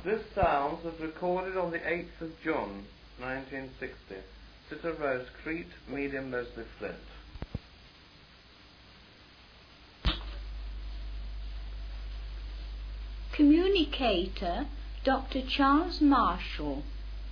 This sound was recorded on the 8th of June, 1960. Sitter Rose, Crete, Medium Leslie Flint. Communicator, Dr. Charles Marshall.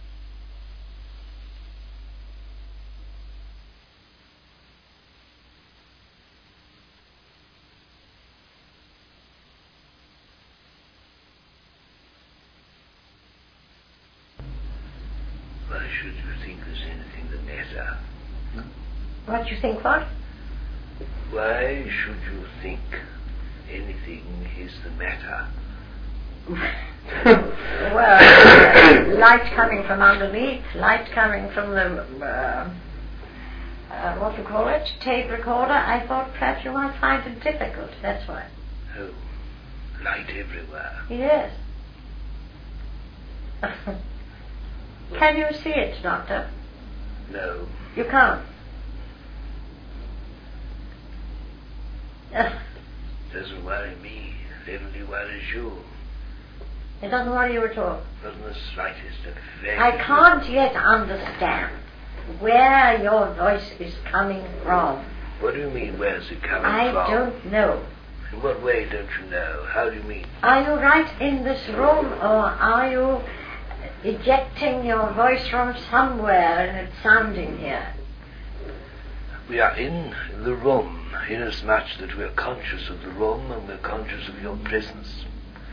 Why should you think there's anything the matter? What you think what? Why should you think anything is the matter? Well, light coming from underneath, light coming from the, what do you call it, tape recorder. I thought perhaps you might find it difficult, that's why. Oh, light everywhere. Yes. Can you see it, Doctor? No. You can't? Doesn't worry me. It only worries you. It doesn't worry you at all? Not in the slightest effect. I can't yet understand where your voice is coming from. What do you mean, where's it coming from? I don't know. In what way don't you know? How do you mean? Are you right in this room, or are you ejecting your voice from somewhere and it's sounding here? We are in the room, inasmuch that we are conscious of the room and we're conscious of your presence.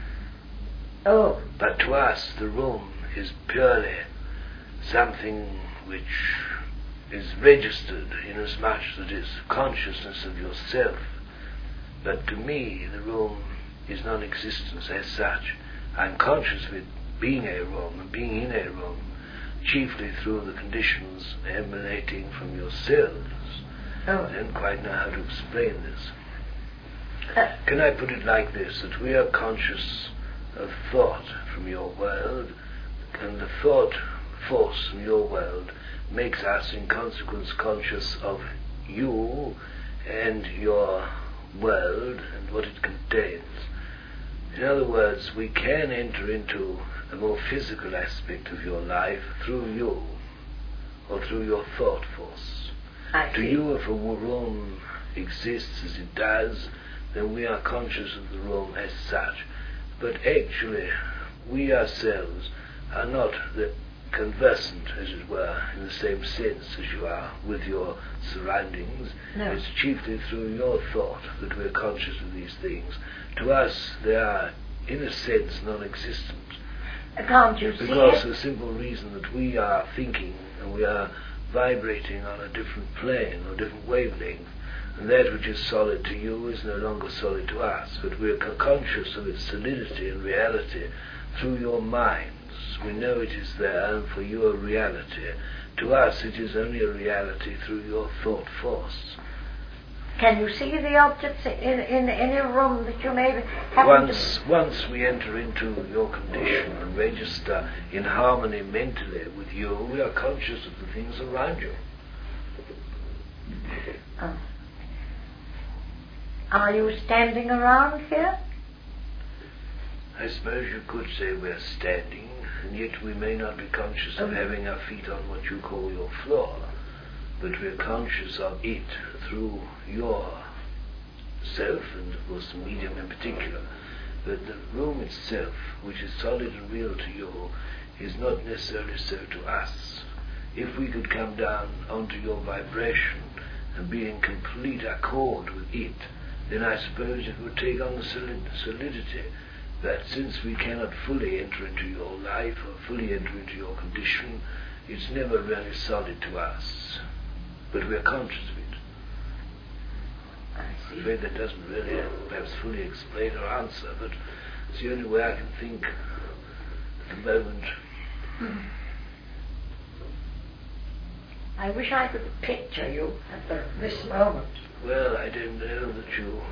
Oh. But to us, the room is purely something which is registered inasmuch that it's consciousness of yourself. But to me, the room is non-existence as such. I'm conscious of it being a room and being in a room, chiefly through the conditions emanating from yourselves. Oh. I don't quite know how to explain this. Can I put it like this, that we are conscious of thought from your world, and the thought force from your world makes us in consequence conscious of you and your world and what it contains. In other words, we can enter into a more physical aspect of your life through you or through your thought force. To you, if a room exists as it does, then we are conscious of the room as such. But actually, we ourselves are not the conversant, as it were, in the same sense as you are with your surroundings. No. It's chiefly through your thought that we're conscious of these things. To us, they are, in a sense, non-existent. Can't you see it? Because the simple reason that we are thinking and we are vibrating on a different plane or different wavelength, and that which is solid to you is no longer solid to us, but we are conscious of its solidity and reality through your minds. We know it is there, and for you a reality. To us it is only a reality through your thought force. Can you see the objects in any room that you may have? Once we enter into your condition and register in harmony mentally with you, we are conscious of the things around you. Are you standing around here? I suppose you could say we're standing, and yet we may not be conscious of having our feet on what you call your floor, but we're conscious of it through your self, and of course the medium in particular. But the room itself, which is solid and real to you, is not necessarily so to us. If we could come down onto your vibration and be in complete accord with it, then I suppose it would take on the solidity. That since we cannot fully enter into your life or fully enter into your condition, it's never really solid to us. But we are conscious of it. I'm afraid that doesn't really perhaps fully explain or answer, but it's the only way I can think at the moment. I wish I could picture you at this moment. Well, I don't know that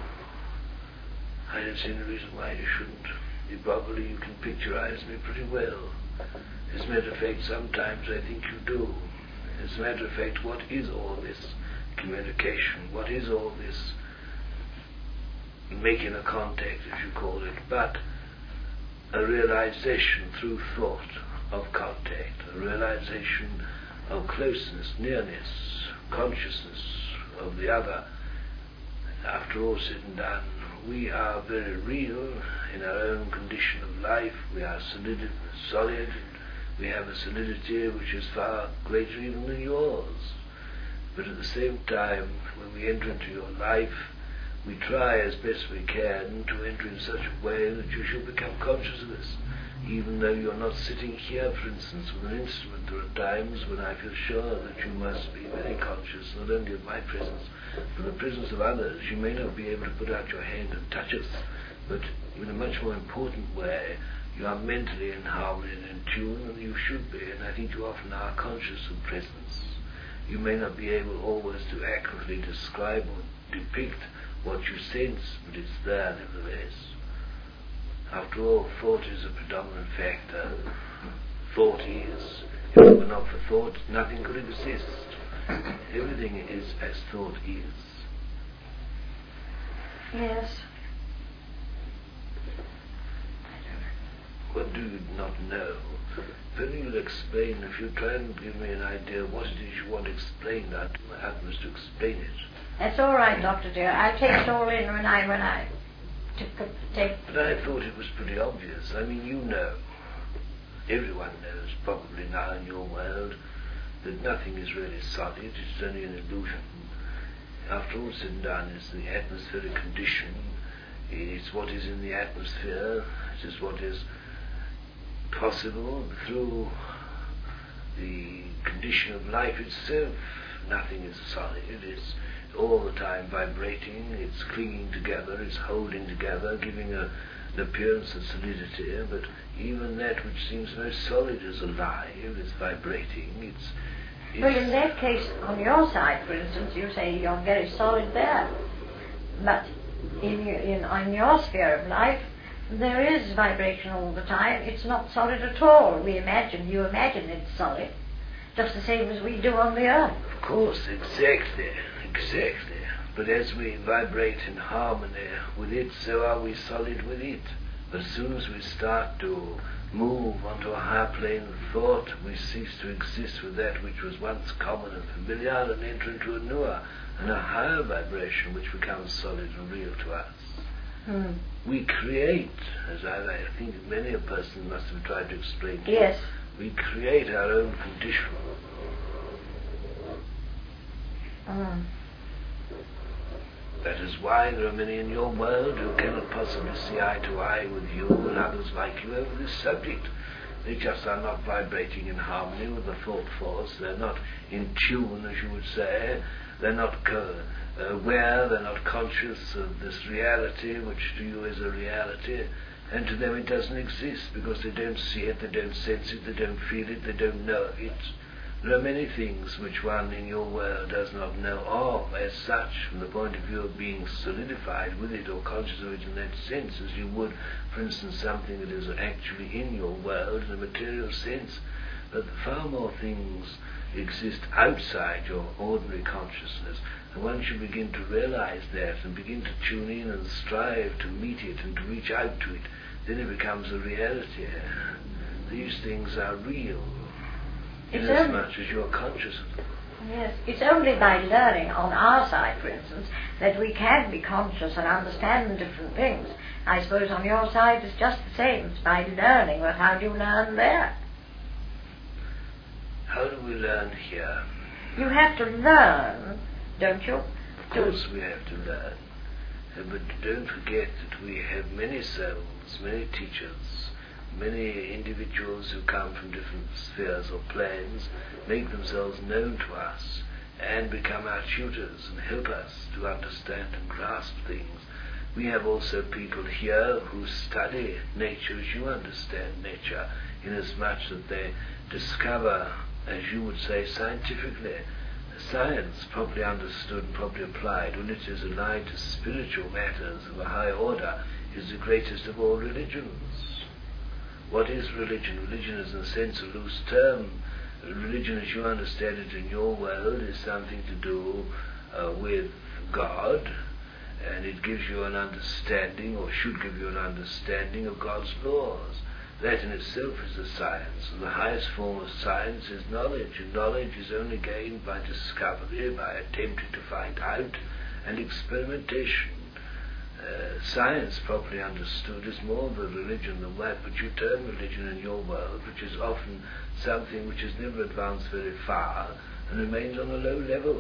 I don't see any reason why you shouldn't. You can picturize me pretty well. As a matter of fact, sometimes I think you do. As a matter of fact, what is all this communication? What is all this making a contact, as you call it? But a realization through thought of contact, a realization of closeness, nearness, consciousness of the other. After all said and done, we are very real in our own condition of life. We are solid, and we have a solidity which is far greater even than yours. But at the same time, when we enter into your life, we try as best we can to enter in such a way that you shall become conscious of this. Even though you're not sitting here, for instance, with an instrument, there are times when I feel sure that you must be very conscious, not only of my presence, but the presence of others. You may not be able to put out your hand and touch us, but in a much more important way, you are mentally in harmony and in tune, and you should be, and I think you often are conscious of presence. You may not be able always to accurately describe or depict what you sense, but it's there nevertheless. After all, thought is a predominant factor. Thought is. If it were not for thought, nothing could exist. Everything is as thought is. Yes. What do you not know? If only you'll explain, if you try and give me an idea what it is you want explained, I'll do my utmost to explain it. That's all right, Doctor dear. I'll take it all in when I take. But I thought it was pretty obvious. I mean, you know, everyone knows probably now in your world that nothing is really solid, it's only an illusion. After all said and done, it's the atmospheric condition, it's what is in the atmosphere, it is what is possible through the condition of life itself. Nothing is solid, it's all the time vibrating, it's clinging together, it's holding together, giving an appearance of solidity, but even that which seems most solid is alive, it's vibrating, it's well, in that case, on your side, for instance, you say you're very solid there, but on your sphere of life, there is vibration all the time. It's not solid at all. You imagine it's solid, just the same as we do on the earth. Of course, exactly. But as we vibrate in harmony with it, so are we solid with it. But as soon as we start to move onto a higher plane of thought, we cease to exist with that which was once common and familiar and enter into a newer and a higher vibration which becomes solid and real to us. We create, as I think many a person must have tried to explain to yes. you, we create our own condition. That is why there are many in your world who cannot possibly see eye to eye with you and others like you over this subject. They just are not vibrating in harmony with the thought force. They're not in tune, as you would say. They're not aware, they're not conscious of this reality, which to you is a reality, and to them it doesn't exist because they don't see it, they don't sense it, they don't feel it, they don't know it. There are many things which one in your world does not know of as such, from the point of view of being solidified with it or conscious of it in that sense, as you would, for instance, something that is actually in your world in a material sense. But far more things exist outside your ordinary consciousness, and once you begin to realize that and begin to tune in and strive to meet it and to reach out to it, then it becomes a reality. These things are real, inasmuch as you are conscious of them. Yes, it's only by learning on our side, for instance, that we can be conscious and understand different things. I suppose on your side it's just the same. It's by learning, but how do you learn there? How do we learn here? You have to learn, don't you? Of course we have to learn. But don't forget that we have many souls, many teachers, many individuals who come from different spheres or planes, make themselves known to us and become our tutors and help us to understand and grasp things. We have also people here who study nature as you understand nature, inasmuch that they discover, as you would say, scientifically, science properly understood and properly applied, when it is allied to spiritual matters of a high order, is the greatest of all religions. What is religion? Religion is in a sense a loose term. Religion as you understand it in your world is something to do with God, and it gives you an understanding, or should give you an understanding of God's laws. That in itself is a science, and the highest form of science is knowledge, and knowledge is only gained by discovery, by attempting to find out, and experimentation. Science, properly understood, is more of a religion than that which you term religion in your world, which is often something which has never advanced very far and remains on a low level.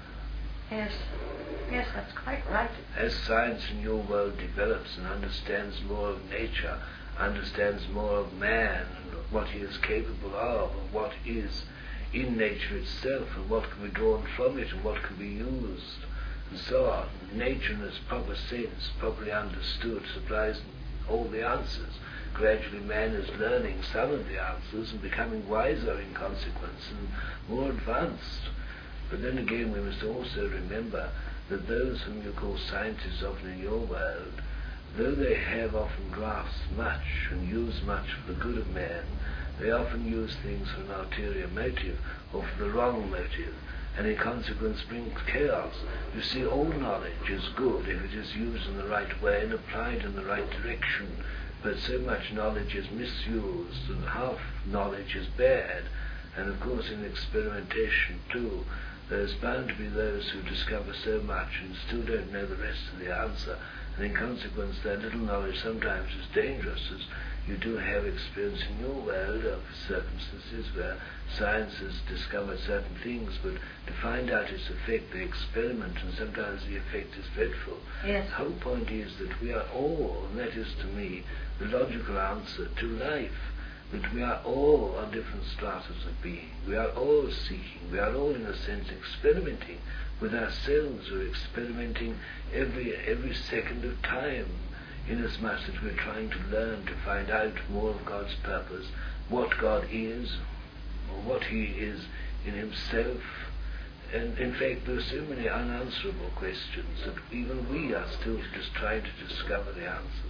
Yes, that's quite right. As science in your world develops and understands more of nature, understands more of man and what he is capable of, and what is in nature itself, and what can be drawn from it, and what can be used, and so on. Nature in its proper sense, properly understood, supplies all the answers. Gradually man is learning some of the answers and becoming wiser in consequence and more advanced. But then again we must also remember that those whom you call scientists often in your world, though they have often grasped much and used much for the good of man, they often use things for an ulterior motive or for the wrong motive, and in consequence brings chaos. You see, all knowledge is good if it is used in the right way and applied in the right direction, but so much knowledge is misused and half knowledge is bad. And of course in experimentation too, there's bound to be those who discover so much and still don't know the rest of the answer, and in consequence their little knowledge sometimes is dangerous, as you do have experience in your world of circumstances where science has discovered certain things, but to find out its effect they experiment, and sometimes the effect is dreadful. Yes. The whole point is that we are all, and that is to me the logical answer to life, that we are all on different stratas of being. We are all seeking, we are all in a sense experimenting with ourselves. We're experimenting every second of time, inasmuch that we're trying to learn to find out more of God's purpose, what God is, or what He is in Himself. And in fact there are so many unanswerable questions that even we are still just trying to discover the answers.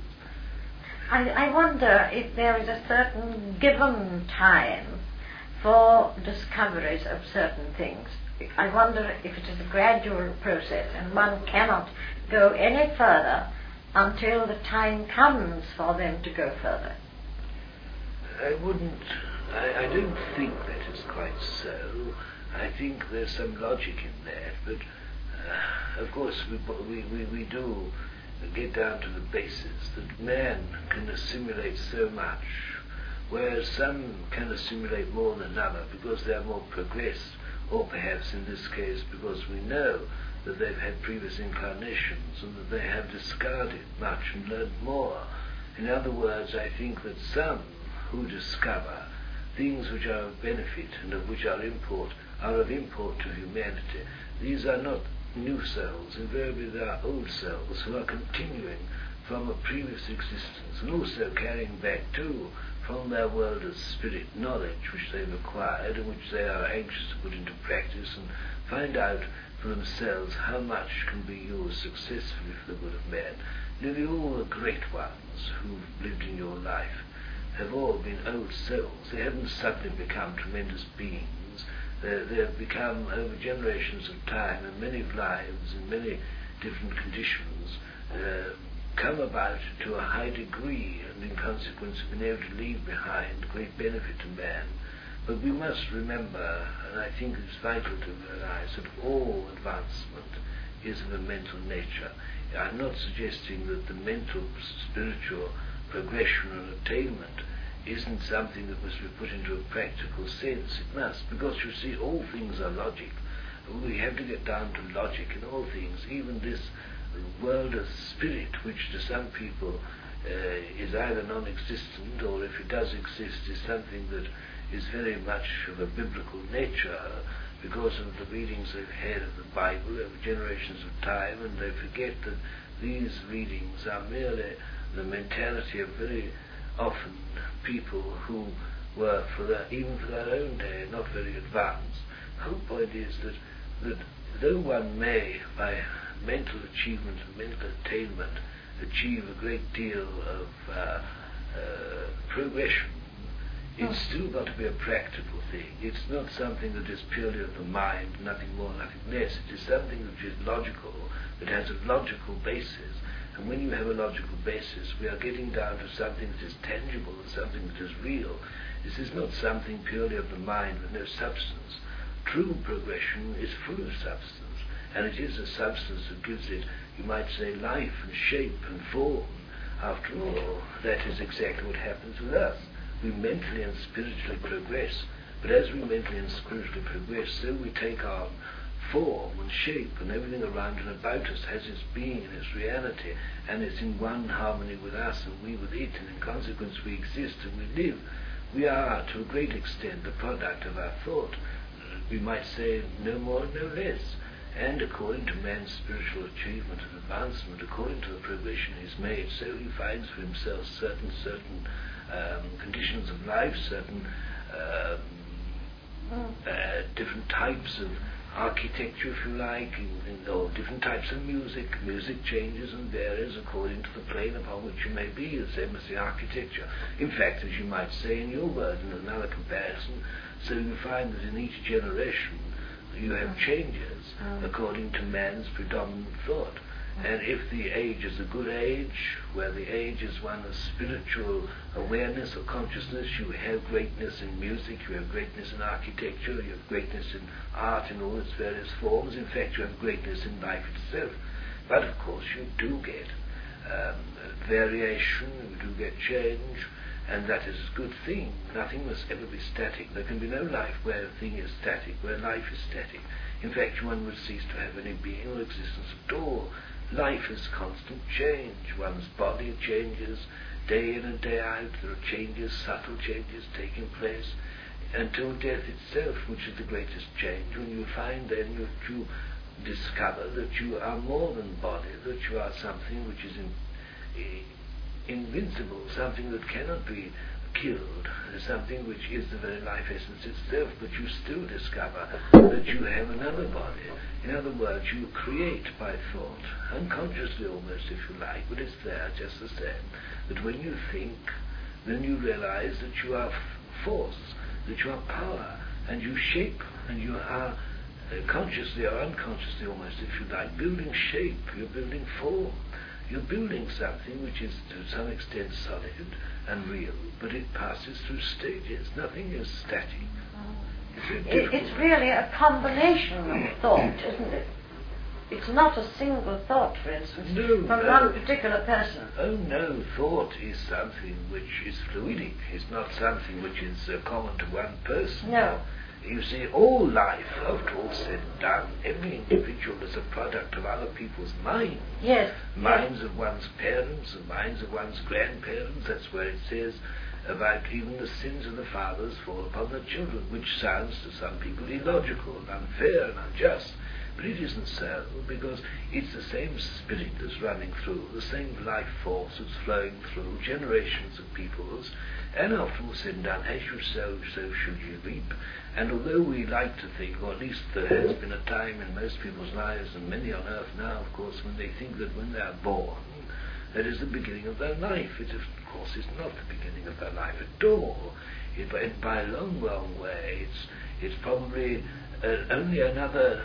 I wonder if there is a certain given time for discoveries of certain things. I wonder if it is a gradual process and one cannot go any further until the time comes for them to go further. I don't think that is quite so. I think there's some logic in that, but of course we do get down to the basis that man can assimilate so much, whereas some can assimilate more than another because they are more progressed, or perhaps in this case because we know that they've had previous incarnations and that they have discarded much and learned more. In other words, I think that some who discover things which are of benefit and of which are of import to humanity, these are not new souls. Invariably they are old souls who are continuing from a previous existence, and also carrying back too from their world of spirit knowledge which they've acquired and which they are anxious to put into practice and find out for themselves how much can be used successfully for the good of man. Nearly all the great ones who've lived in your life have all been old souls. They haven't suddenly become tremendous beings. They have become, over generations of time and many lives in many different conditions, come about to a high degree, and in consequence have been able to leave behind great benefit to man. But we must remember, and I think it's vital to realize, that all advancement is of a mental nature. I'm not suggesting that the mental, spiritual progression and attainment isn't something that must be put into a practical sense. It must, because you see, all things are logic. We have to get down to logic in all things, even this world of spirit, which to some people is either non-existent, or if it does exist is something that is very much of a biblical nature because of the readings they've had of the Bible over generations of time, and they forget that these readings are merely the mentality of very often people who were, even for their own day, not very advanced. The whole point is that though one may, by mental achievement and mental attainment, achieve a great deal of progression, It's still got to be a practical thing. It's not something that is purely of the mind, nothing more, nothing less. It is something which is logical, that has a logical basis. And when you have a logical basis, we are getting down to something that is tangible, something that is real. This is not something purely of the mind with no substance. True progression is full of substance, and it is a substance that gives it, you might say, life and shape and form. After all, that is exactly what happens with us. We mentally and spiritually progress, but as we mentally and spiritually progress, so we take on form and shape, and everything around and about us has its being and its reality, and it's in one harmony with us and we with it, and in consequence we exist and we live. We are, to a great extent, the product of our thought. We might say no more, no less. And according to man's spiritual achievement and advancement, according to the progression he's made, so he finds for himself certain conditions of life, certain different types of architecture, if you like, or different types of music. Music changes and varies according to the plane upon which you may be, the same as the architecture. In fact, as you might say in your word, in another comparison, so you find that in each generation you have changes according to man's predominant thought. And if the age is a good age, where the age is one of spiritual awareness or consciousness, you have greatness in music, you have greatness in architecture, you have greatness in art in all its various forms. In fact, you have greatness in life itself. But of course you do get variation, you do get change, and that is a good thing. Nothing must ever be static. There can be no life where a thing is static, where life is static. In fact, one would cease to have any being or existence at all. Life is constant change. One's body changes day in and day out. There are changes, subtle changes taking place, until death itself, which is the greatest change, when you find then that you discover that you are more than body, that you are something which is invincible, something that cannot be killed, something which is the very life essence itself, but you still discover that you have another body. In other words, you create by thought, unconsciously almost, if you like, but it's there just the same, that when you think, then you realize that you are force, that you are power, and you shape, and you are consciously or unconsciously almost, if you like, building shape, you're building form. You're building something which is to some extent solid and real, but it passes through stages. Nothing is static. It's really a combination of thought, isn't it? It's not a single thought, for instance, from one particular person. Oh no, thought is something which is fluidic. It's not something which is common to one person. No. You see, all life, after all said and done, every individual is a product of other people's minds. Yes. Minds of one's parents, the minds of one's grandparents. That's where it says about even the sins of the fathers fall upon the children, which sounds to some people illogical and unfair and unjust. But it isn't so, because it's the same spirit that's running through, the same life force that's flowing through generations of peoples, and after all said and done, as you sow, so should you reap. And although we like to think, or at least there has been a time in most people's lives, and many on earth now, of course, when they think that when they are born, that is the beginning of their life. It, of course, is not the beginning of their life at all. By a long, long way, it's probably only another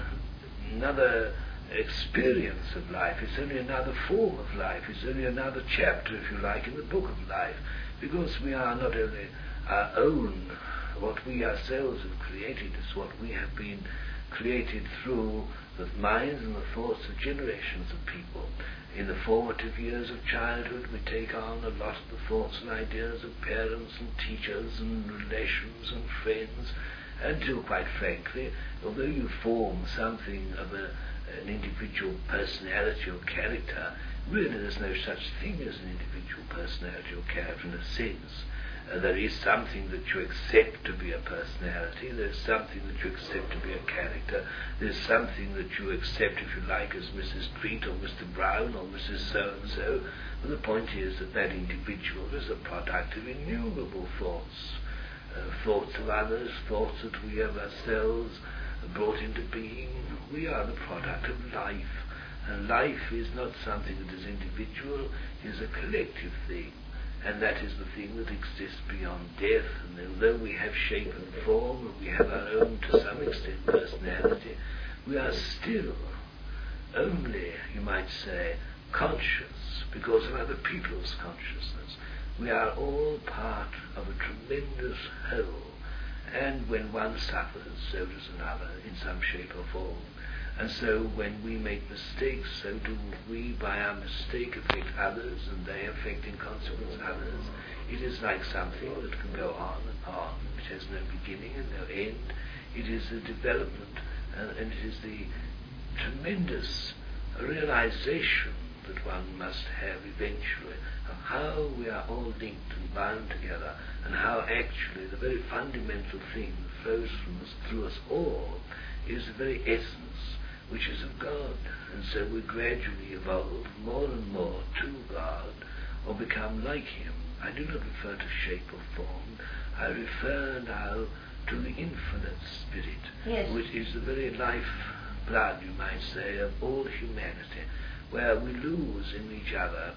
experience of life. It's only another form of life. It's only another chapter, if you like, in the book of life, because we are not only our own, what we ourselves have created is what we have been created through the minds and the thoughts of generations of people. In the formative years of childhood, we take on a lot of the thoughts and ideas of parents and teachers and relations and friends, until, quite frankly, although you form something of an individual personality or character, really there's no such thing as an individual personality or character in a sense. There is something that you accept to be a personality, there's something that you accept to be a character, there's something that you accept, if you like, as Mrs. Treat or Mr. Brown or Mrs. So-and-so, but the point is that that individual is a product of innumerable thoughts, thoughts of others, thoughts that we have ourselves brought into being. We are the product of life, and life is not something that is individual, it is a collective thing. and that is the thing that exists beyond death. And although we have shape and form, and we have our own, to some extent, personality, we are still only, you might say, conscious because of other people's consciousness. We are all part of a tremendous whole, and when one suffers, so does another in some shape or form. And so when we make mistakes, so do we by our mistake affect others, and they affect in consequence others. It is like something that can go on and on, which has no beginning and no end. It is a development, and it is the tremendous realization that one must have eventually of how we are all linked and bound together, and how actually the very fundamental thing that flows from us, through us all, is the very essence which is of God. And so we gradually evolve more and more to God, or become like Him. I do not refer to shape or form. I refer now to the infinite Spirit, yes, which is the very life blood, you might say, of all humanity, where we lose in each other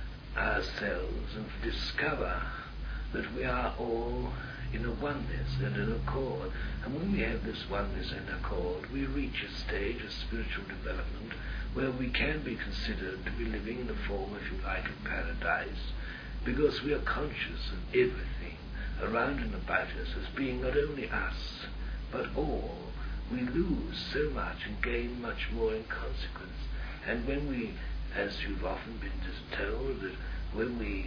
ourselves and discover that we are all in a oneness and an accord. And when we have this oneness and accord, we reach a stage of spiritual development where we can be considered to be living in a form, if you like, of paradise, because we are conscious of everything around and about us as being not only us, but all. We lose so much and gain much more in consequence. And when we, as you've often been told, that when we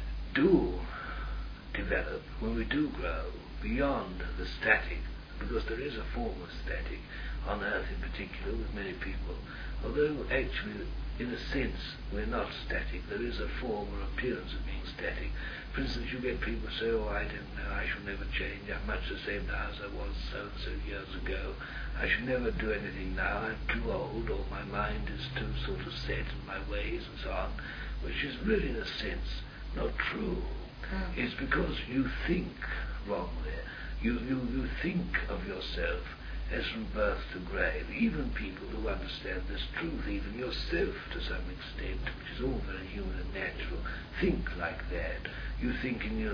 do develop, when we do grow beyond the static, because there is a form of static on earth in particular with many people, although actually in a sense we're not static, there is a form or appearance of being static. For instance, you get people say, oh, I don't know, I shall never change, I'm much the same now as I was so years ago, I shall never do anything now, I'm too old, or my mind is too sort of set in my ways and so on, which is really in a sense not true. It's because you think wrongly. You think of yourself as from birth to grave. Even people who understand this truth, even yourself to some extent, which is all very human and natural, think like that. You think in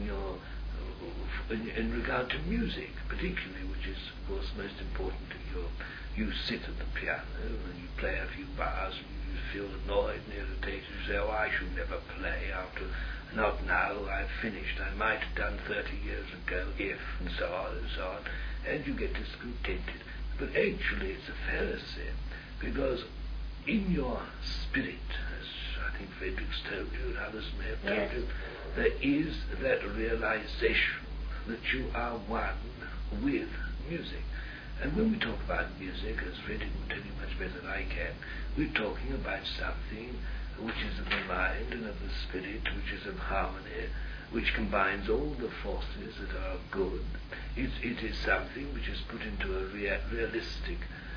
regard to music, particularly, which is of course most important to you. You sit at the piano and you play a few bars and you feel annoyed and irritated. You say, oh, I should never play after. Not now, I've finished. I might have done 30 years ago, if, and so on and so on. And you get discontented. But actually it's a fallacy, because in your spirit, as I think Frederick's told you and others may have told you, there is that realization that you are one with music. And when we talk about music, as Frederick will tell you much better than I can, we're talking about something which is of the mind and of the spirit, which is of harmony, which combines all the forces that are good. It is something which is put into a realistic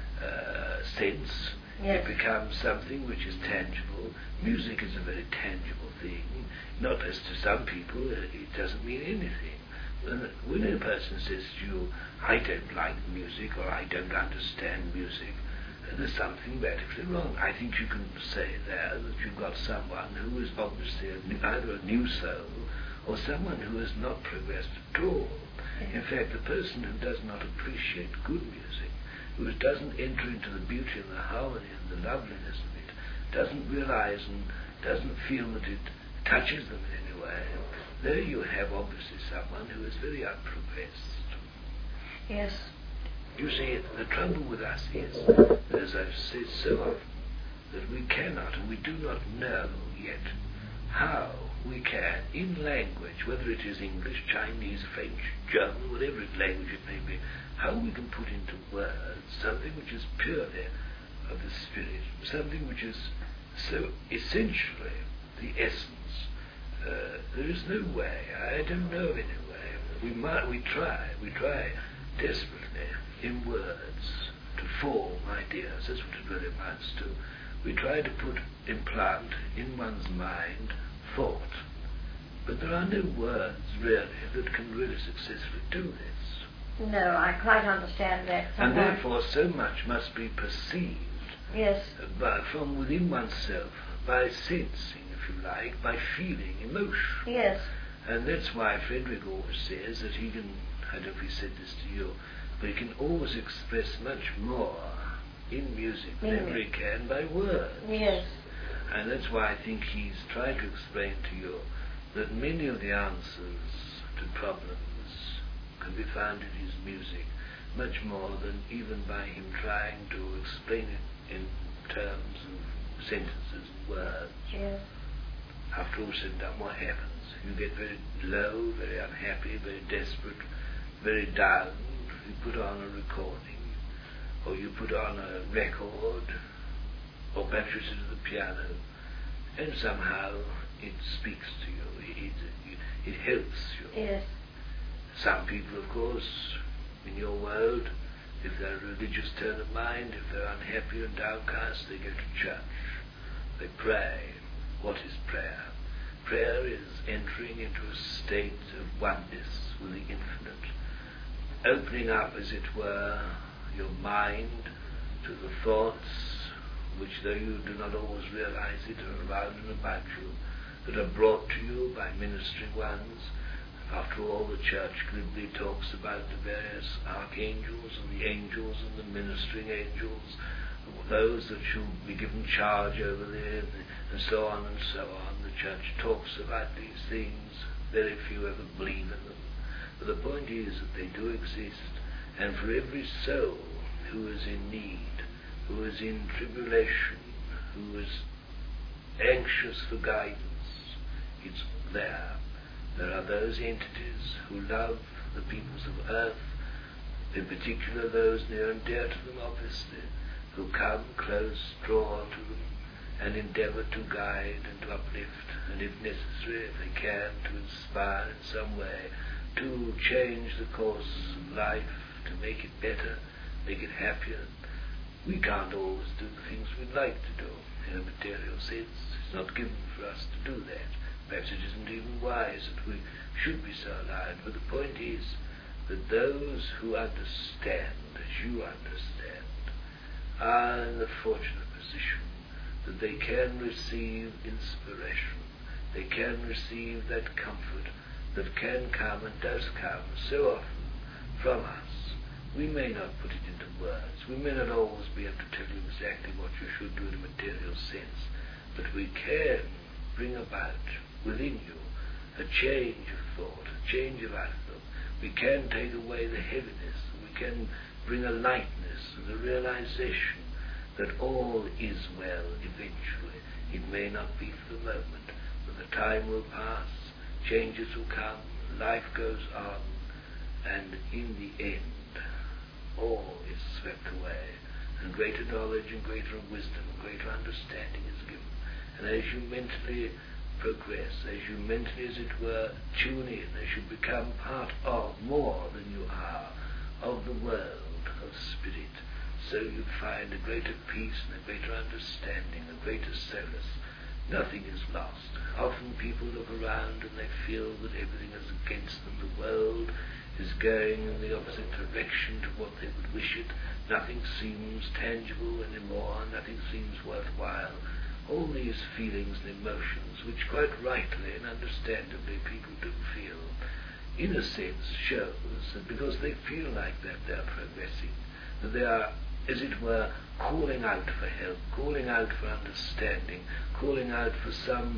sense. Yes. It becomes something which is tangible. Music is a very tangible thing. Not as to some people, it doesn't mean anything. When a person says to you, I don't like music, or I don't understand music, there's something radically wrong. I think you can say there that you've got someone who is obviously either a new soul or someone who has not progressed at all. In fact, the person who does not appreciate good music, who doesn't enter into the beauty and the harmony and the loveliness of it, doesn't realize and doesn't feel that it touches them in any way, there you have obviously someone who is very unprogressed. Yes. You see, the trouble with us is, as I've said so often, that we cannot and we do not know yet how we can, in language, whether it is English, Chinese, French, German, whatever language it may be, how we can put into words something which is purely of the spirit, something which is so essentially the essence. There is no way, I don't know of any way. We try desperately in words to form ideas. That's what it really amounts to. We try to implant in one's mind thought, but there are no words really that can really successfully do this. No, I quite understand that. And therefore so much must be perceived yes, from within oneself by sensing, if you like, by feeling emotion. Yes. And that's why Frederick always says that he can, I don't know if he said this to you, but he can always express much more in music than ever he can by words. Yes. And that's why I think he's trying to explain to you that many of the answers to problems can be found in his music, much more than even by him trying to explain it in terms of sentences and words. Yes. After all said and done, what happens? You get very low, very unhappy, very desperate, very down. You put on a recording, or you put on a record, or perhaps you sit at the piano, and somehow it speaks to you, it helps you. Yes. Some people, of course, in your world, if they're a religious turn of mind, if they're unhappy and downcast, they go to church. They pray. What is prayer? Prayer is entering into a state of oneness with the infinite, opening up, as it were, your mind to the thoughts which, though you do not always realize it, are around and about you, that are brought to you by ministering ones. After all, the church glibly talks about the various archangels and the angels and the ministering angels, those that shall be given charge over them, and so on and so on. The church talks about these things. Very few ever believe in them. But the point is that they do exist, and for every soul who is in need, who is in tribulation, who is anxious for guidance, it's there. There are those entities who love the peoples of earth, in particular those near and dear to them, obviously, who come close, draw to them, and endeavour to guide and to uplift, and if necessary, if they can, to inspire in some way, to change the course of life, to make it better, make it happier. We can't always do the things we'd like to do in a material sense. It's not given for us to do that. Perhaps it isn't even wise that we should be so alive, but the point is that those who understand, as you understand, are in the fortunate position that they can receive inspiration, they can receive that comfort that can come and does come so often from us. We may not put it into words, we may not always be able to tell you exactly what you should do in a material sense, but we can bring about within you a change of thought, a change of outlook. We can take away the heaviness, we can bring a lightness and a realization that all is well eventually. It may not be for the moment, but the time will pass, changes will come, life goes on, and in the end, all is swept away, and greater knowledge and greater wisdom and greater understanding is given. And as you mentally progress, as you mentally, as it were, tune in, as you become part of, more than you are, of the world of spirit, so you find a greater peace and a greater understanding, a greater solace. Nothing is lost. Often people look around and they feel that everything is against them. The world is going in the opposite direction to what they would wish it. Nothing seems tangible anymore. Nothing seems worthwhile. All these feelings and emotions, which quite rightly and understandably people do feel, in a sense shows that because they feel like that, they are progressing, that they are, as it were, calling out for help, calling out for understanding, calling out for some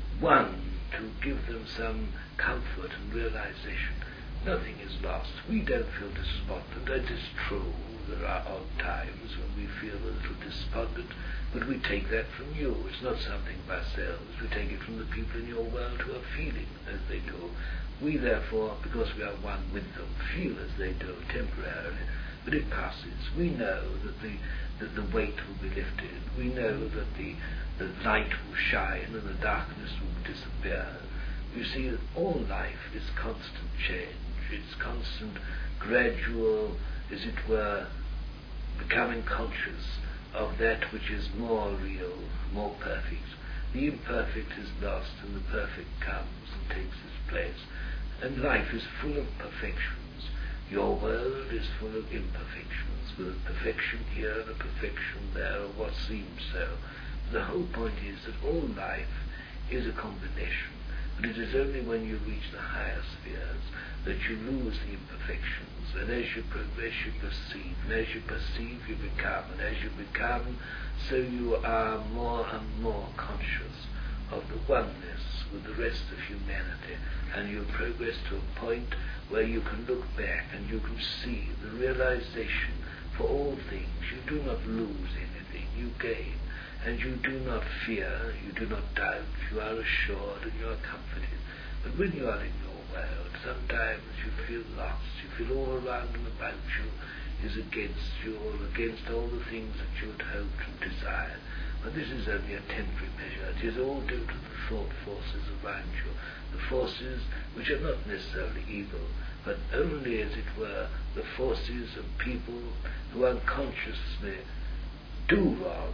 one to give them some comfort and realization. Nothing is lost. We don't feel despondent. It is true, there are odd times when we feel a little despondent, but we take that from you. It's not something of ourselves. We take it from the people in your world who are feeling as they do. We therefore, because we are one with them, feel as they do temporarily, but it passes. We know that the weight will be lifted. We know that the light will shine and the darkness will disappear. You see that all life is constant change. It's constant, gradual, as it were, becoming conscious of that which is more real, more perfect. The imperfect is lost and the perfect comes and takes its place. And life is full of perfections. Your world is full of imperfections, with a perfection here and a perfection there, or what seems so. The whole point is that all life is a combination. But it is only when you reach the higher spheres that you lose the imperfections, and as you progress you perceive, and as you perceive you become, and as you become, so you are more and more conscious of the oneness with the rest of humanity, and you progress to a point where you can look back and you can see the realization for all things. You do not lose anything, you gain, and you do not fear, you do not doubt, you are assured and you are comforted. But when you are in your world, sometimes you feel lost, you feel all around and about you is against you, or against all the things that you had hoped and desired. But this is only a temporary measure. It is all due to the thought forces around you, the forces which are not necessarily evil, but only, as it were, the forces of people who unconsciously do wrong,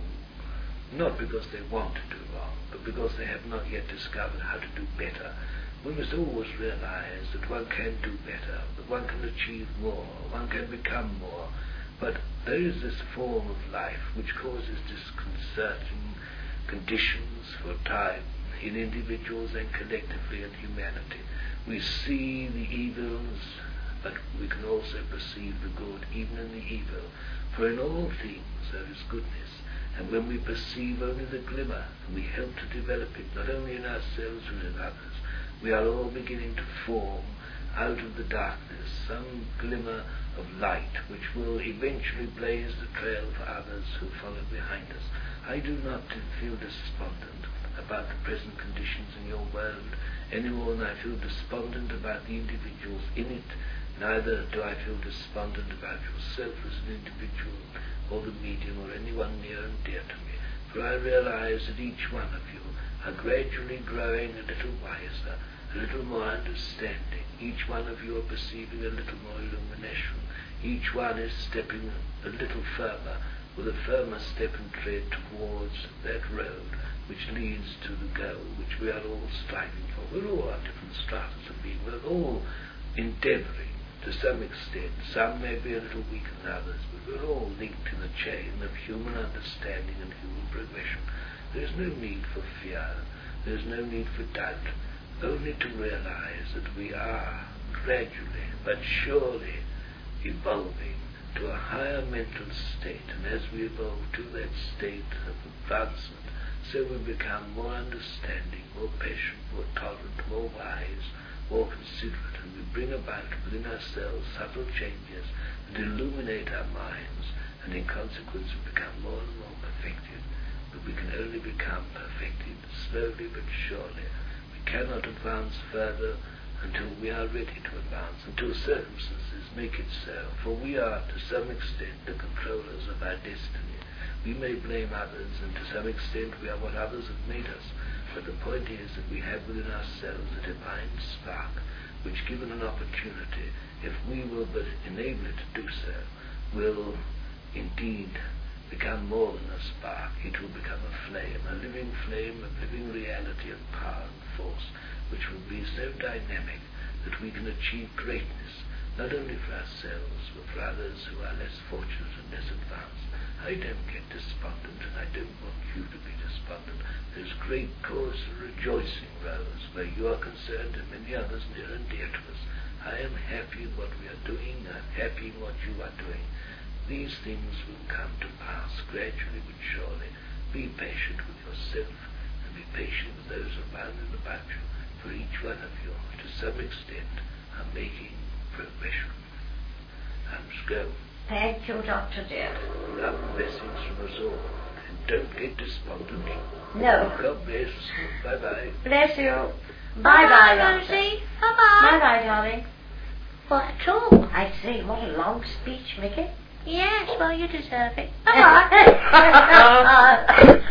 not because they want to do wrong, but because they have not yet discovered how to do better. We must always realize that one can do better, that one can achieve more, one can become more, but there is this form of life which causes disconcerting conditions for a time in individuals and collectively in humanity. We see the evils, but we can also perceive the good even in the evil, for in all things there is goodness. And when we perceive only the glimmer, and we help to develop it not only in ourselves but in others, we are all beginning to form out of the darkness some glimmer of light which will eventually blaze the trail for others who follow behind us. I do not feel despondent about the present conditions in your world any more than I feel despondent about the individuals in it. Neither do I feel despondent about yourself as an individual, or the medium, or anyone near and dear to me, for I realize that each one of you are gradually growing a little wiser, a little more understanding. Each one of you are perceiving a little more illumination. Each one is stepping a little firmer, with a firmer step and tread towards that road which leads to the goal which we are all striving for. We're all on different stratas of being. We're all endeavouring to some extent. Some may be a little weaker than others, but we're all linked in a chain of human understanding and human progression. There is no need for fear. There is no need for doubt. Only to realize that we are gradually but surely evolving to a higher mental state, and as we evolve to that state of advancement, so we become more understanding, more patient, more tolerant, more wise, more considerate, and we bring about within ourselves subtle changes that illuminate our minds, and in consequence we become more and more perfected. But we can only become perfected slowly but surely. We cannot advance further until we are ready to advance, until circumstances make it so, for we are to some extent the controllers of our destiny. We may blame others, and to some extent we are what others have made us, but the point is that we have within ourselves a divine spark, which, given an opportunity, if we will but enable it to do so, will indeed become more than a spark. It will become a flame, a living flame of living reality and power and force, which will be so dynamic that we can achieve greatness, not only for ourselves, but for others who are less fortunate and less advanced. I don't get despondent, and I don't want you to be despondent. There's great cause for rejoicing, Rose, where you are concerned, and many others near and dear to us. I am happy in what we are doing. I'm happy in what you are doing. These things will come to pass gradually but surely. Be patient with yourself, and be patient with those around and about you, for each one of you, to some extent, are making progression. I must go. Thank you, Dr. dear. Love blessings from us all. And don't get despondent. No. God bless. Bye-bye. Bless you. Bye-bye, Doctor. Rosie. Bye-bye. Bye-bye, darling. What at all? I see. What a long speech, Mickey. Yes, well, you deserve it. Bye-bye.